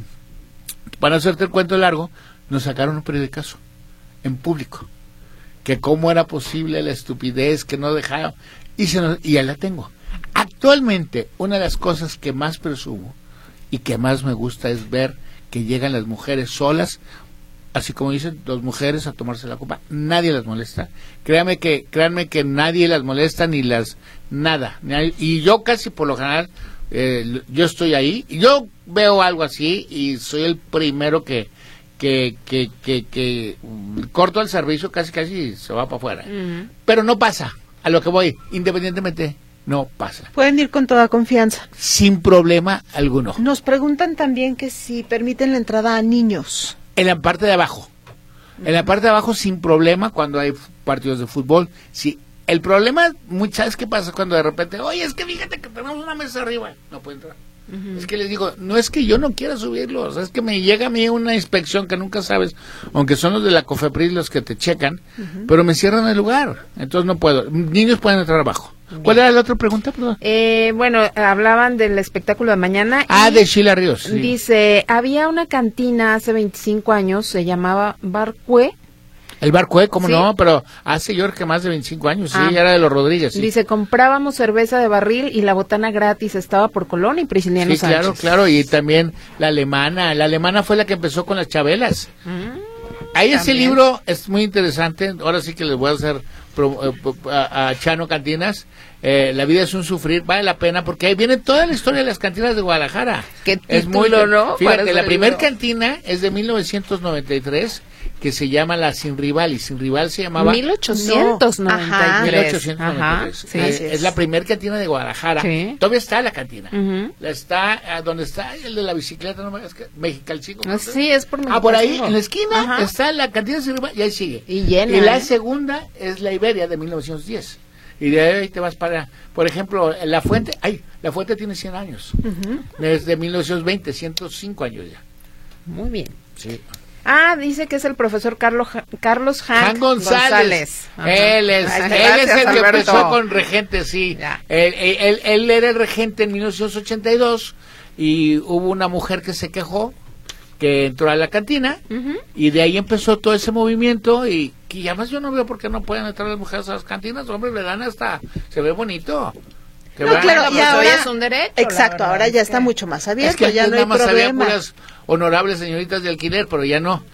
para hacerte el cuento largo, nos sacaron un periodicazo en público, que cómo era posible la estupidez, que no dejaron, y, se nos, y ya la tengo. Actualmente, una de las cosas que más presumo y que más me gusta es ver que llegan las mujeres solas, así como dicen, dos mujeres a tomarse la copa, nadie las molesta. Créanme que, créanme que nadie las molesta ni las, nada. Nadie, y yo casi por lo general, eh, yo estoy ahí, yo veo algo así y soy el primero que, que, que, que, que corto el servicio, casi casi se va para afuera. Uh-huh. Pero no pasa, a lo que voy, independientemente. No pasa.
Pueden ir con toda confianza.
Sin problema alguno.
Nos preguntan también que si permiten la entrada a niños.
En la parte de abajo. Uh-huh. En la parte de abajo sin problema cuando hay partidos de fútbol. Sí. El problema, ¿sabes qué pasa? Cuando de repente, oye, es que fíjate que tenemos una mesa arriba. No puede entrar. Uh-huh. Es que les digo, no es que yo no quiera subirlos, es que me llega a mí una inspección que nunca sabes, aunque son los de la COFEPRIS los que te checan, uh-huh. pero me cierran el lugar, entonces no puedo. Niños pueden entrar abajo. Bien. ¿Cuál era la otra pregunta? Perdón.
Eh, bueno, hablaban del espectáculo de mañana.
Ah, de Sheila Ríos. Sí.
Dice, había una cantina hace veinticinco años, se llamaba Barcue.
El Barcue, ¿cómo
sí.
no? Pero hace yo creo que más de veinticinco años, sí,
ah.
era de los Rodríguez. Sí.
Dice, comprábamos cerveza de barril y la botana gratis, estaba por Colón y Prisciliano
Sí,
Sánchez.
claro, claro, y también la alemana, la alemana fue la que empezó con las chabelas. Mm, Ahí también. Ese libro es muy interesante, ahora sí que les voy a hacer pro, a, a Chano Cantinas, eh, La vida es un sufrir, vale la pena, porque ahí viene toda la historia de las cantinas de Guadalajara.
¿Qué
es
título,
muy,
no?
Fíjate, la primera cantina es de mil novecientos noventa y tres, que se llama La Sin Rival, y Sin Rival se llamaba...
mil ochocientos noventa y tres.
Ajá.
mil ochocientos noventa y tres.
Ajá, sí,
eh, es la primera cantina de Guadalajara.
Sí.
Todavía está la cantina.
Uh-huh.
Está, donde está el de la bicicleta, no me es que Mexicalcingo.
¿No? Sí, es por
Ah, por ahí, en la esquina,
Ajá.
está la cantina Sin Rival y ahí sigue.
Y llena.
Y la
¿eh?
segunda es la Iberia de mil novecientos diez. Y de ahí te vas para, por ejemplo, La Fuente, ay, La Fuente tiene cien años. Uh-huh. Desde mil novecientos veinte, ciento cinco años ya.
Muy bien.
Sí.
Ah, dice que es el profesor Carlos Carlos Hank,
Hank González.
González.
Él es,
Ay,
él
gracias,
es el
Alberto.
que empezó con regente, sí. Él, él, él, él era el regente en mil novecientos ochenta y dos y hubo una mujer que se quejó, que entró a la cantina, uh-huh. y de ahí empezó todo ese movimiento y que además yo no veo por qué no pueden entrar las mujeres a las cantinas, hombre, le dan hasta, se ve bonito.
No, claro, y ahora
es un derecho.
Exacto, ahora ya está mucho más abierto,
es que
ya no hay
nada más había
problema.
puras honorables señoritas de alquiler, pero ya no.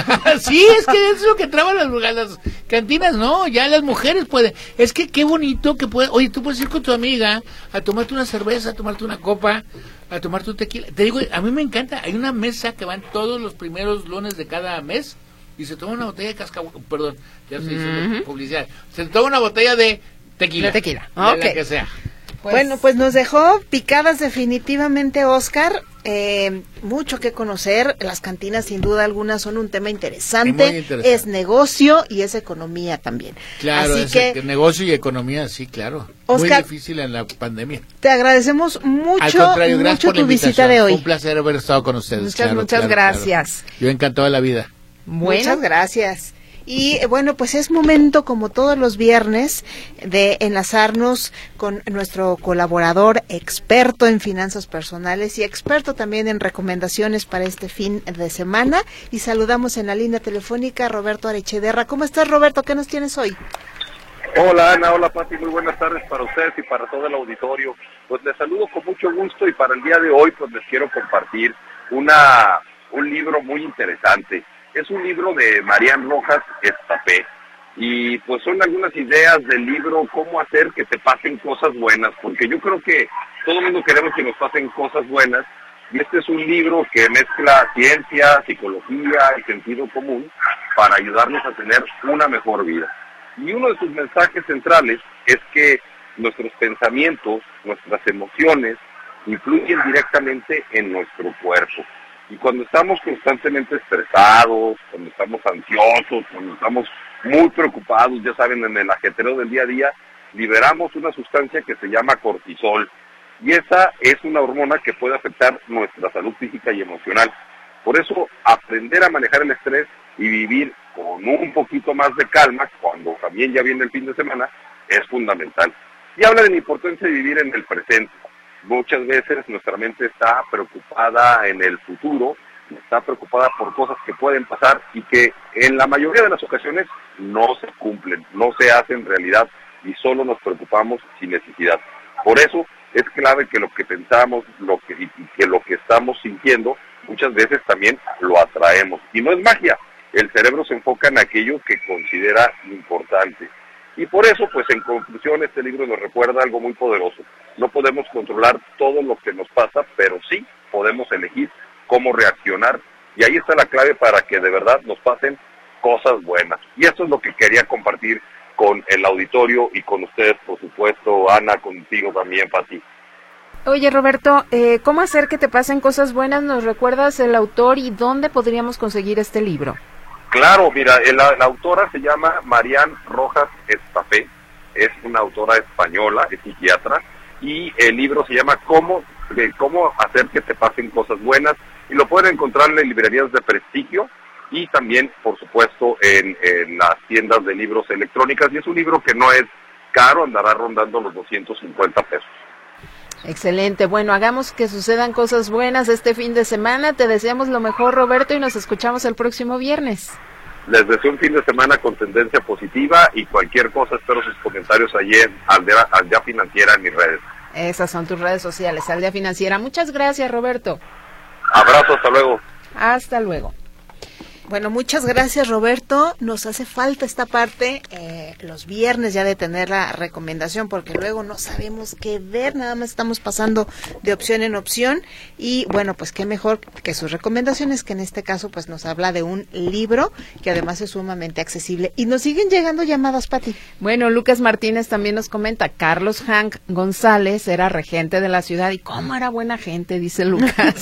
Sí, es que es lo que traban las, las cantinas, no, ya las mujeres pueden. Es que qué bonito que puede. Oye, tú puedes ir con tu amiga a tomarte una cerveza, a tomarte una copa, a tomarte un tequila. Te digo, a mí me encanta. Hay una mesa que van todos los primeros lunes de cada mes y se toma una botella de cascahuate. Perdón, ya estoy diciendo uh-huh. publicidad. Se toma una botella de tequila.
De tequila,
de
okay.
la que sea.
Pues, bueno, pues nos dejó picadas definitivamente, Oscar. Eh, mucho que conocer. Las cantinas, sin duda alguna, son un tema interesante.
interesante.
Es negocio y es economía también.
Claro,
Así
es
que,
que negocio y economía, sí, claro.
Oscar,
muy difícil en la pandemia.
Te agradecemos mucho,
Al contrario, gracias
mucho
por la
tu visita
invitación.
de hoy.
Un placer haber estado con ustedes.
Muchas,
claro,
muchas
claro,
gracias.
Claro. Yo encantado de la vida.
Bueno.
Muchas gracias. Y bueno, pues es momento, como todos los viernes, de enlazarnos con nuestro colaborador experto en finanzas personales y experto también en recomendaciones para este fin de semana. Y saludamos en la línea telefónica a Roberto Arechederra. ¿Cómo estás, Roberto? ¿Qué nos tienes hoy?
Hola, Ana. Hola, Pati. Muy buenas tardes para ustedes y para todo el auditorio. Pues les saludo con mucho gusto y para el día de hoy pues les quiero compartir una un libro muy interesante. Es un libro de Marian Rojas Estapé y pues son algunas ideas del libro cómo hacer que te pasen cosas buenas, porque yo creo que todo el mundo queremos que nos pasen cosas buenas y este es un libro que mezcla ciencia, psicología y sentido común para ayudarnos a tener una mejor vida. Y uno de sus mensajes centrales es que nuestros pensamientos, nuestras emociones influyen directamente en nuestro cuerpo. Y cuando estamos constantemente estresados, cuando estamos ansiosos, cuando estamos muy preocupados, ya saben, en el ajetreo del día a día, liberamos una sustancia que se llama cortisol. Y esa es una hormona que puede afectar nuestra salud física y emocional. Por eso, aprender a manejar el estrés y vivir con un poquito más de calma, cuando también ya viene el fin de semana, es fundamental. Y habla de la importancia de vivir en el presente. Muchas veces nuestra mente está preocupada en el futuro, está preocupada por cosas que pueden pasar y que en la mayoría de las ocasiones no se cumplen, no se hacen realidad y solo nos preocupamos sin necesidad. Por eso es clave que lo que pensamos, lo que, y que lo que estamos sintiendo, muchas veces también lo atraemos. Y no es magia, el cerebro se enfoca en aquello que considera importante. Y por eso, pues en conclusión, este libro nos recuerda algo muy poderoso. No podemos controlar todo lo que nos pasa, pero sí podemos elegir cómo reaccionar. Y ahí está la clave para que de verdad nos pasen cosas buenas. Y esto es lo que quería compartir con el auditorio y con ustedes, por supuesto, Ana, contigo también, Pati.
Oye, Roberto, eh, ¿cómo hacer que te pasen cosas buenas? ¿Nos recuerdas el autor y dónde podríamos conseguir este libro?
Claro, mira, la, la autora se llama Marian Rojas Estafé, es una autora española, es psiquiatra, y el libro se llama Cómo, de cómo hacer que te pasen cosas buenas, y lo pueden encontrar en librerías de prestigio, y también, por supuesto, en, en las tiendas de libros electrónicas, y es un libro que no es caro, andará rondando los doscientos cincuenta pesos.
Excelente, bueno, hagamos que sucedan cosas buenas este fin de semana, te deseamos lo mejor, Roberto, y nos escuchamos el próximo viernes.
Les deseo un fin de semana con tendencia positiva y cualquier cosa, espero sus comentarios allí en Aldea, Aldea Financiera en mis redes.
Esas son tus redes sociales, Aldea Financiera. Muchas gracias, Roberto.
Abrazo, hasta luego.
Hasta luego.
Bueno, muchas gracias, Roberto. Nos hace falta esta parte eh, los viernes ya de tener la recomendación, porque luego no sabemos qué ver, nada más estamos pasando de opción en opción. Y bueno, pues qué mejor que sus recomendaciones, que en este caso pues nos habla de un libro que además es sumamente accesible. Y nos siguen llegando llamadas, Pati.
Bueno, Lucas Martínez también nos comenta, Carlos Hank González era regente de la ciudad y cómo era buena gente, dice Lucas.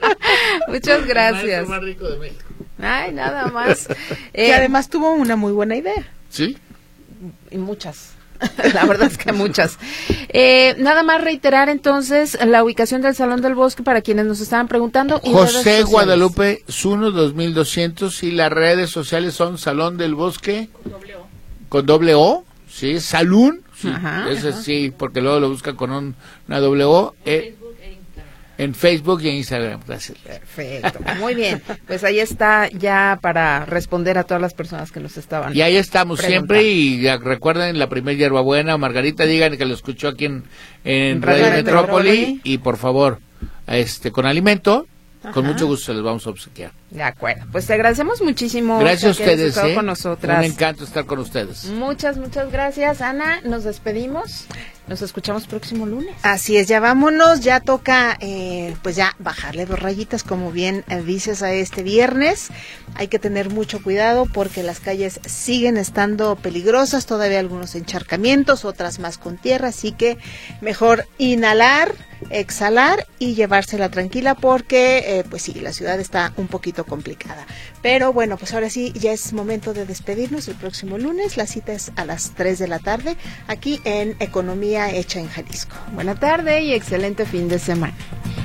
Muchas gracias.
El más rico de México.
Ay, nada más.
Eh, que además tuvo una muy buena idea.
Sí.
Y muchas. La verdad es que muchas. Eh, nada más reiterar entonces la ubicación del Salón del Bosque para quienes nos estaban preguntando.
José Guadalupe Zuno dos mil doscientos y las redes sociales son Salón del Bosque con doble O. Con doble O, sí, Salón. Sí,
ajá,
ese
ajá.
sí, porque luego lo buscan con un, una doble O. Eh, En Facebook y en Instagram, gracias.
Perfecto, muy bien. Pues ahí está ya para responder a todas las personas que nos estaban
Y ahí estamos
preguntando.
siempre y ya recuerden la primer hierbabuena, Margarita, digan que lo escuchó aquí en, en
Radio
Radio
Metrópoli.
Metrópoli y por favor, este con alimento,
Ajá.
con mucho gusto se les vamos a obsequiar.
De acuerdo, pues te agradecemos muchísimo.
Gracias a
que hayas
ustedes,
estado
¿eh?
con nosotras.
Un encanto estar con ustedes.
Muchas, muchas gracias, Ana. Nos despedimos. Nos escuchamos próximo lunes.
Así es, ya vámonos, ya toca eh, pues ya bajarle dos rayitas, como bien eh, dices, a este viernes. Hay que tener mucho cuidado porque las calles siguen estando peligrosas, todavía algunos encharcamientos, otras más con tierra, así que mejor inhalar, exhalar y llevársela tranquila porque eh, pues sí, la ciudad está un poquito complicada. Pero bueno, pues ahora sí, ya es momento de despedirnos el próximo lunes. La cita es a las tres de la tarde aquí en Economía Hecha en Jalisco.
Buena tarde y excelente fin de semana.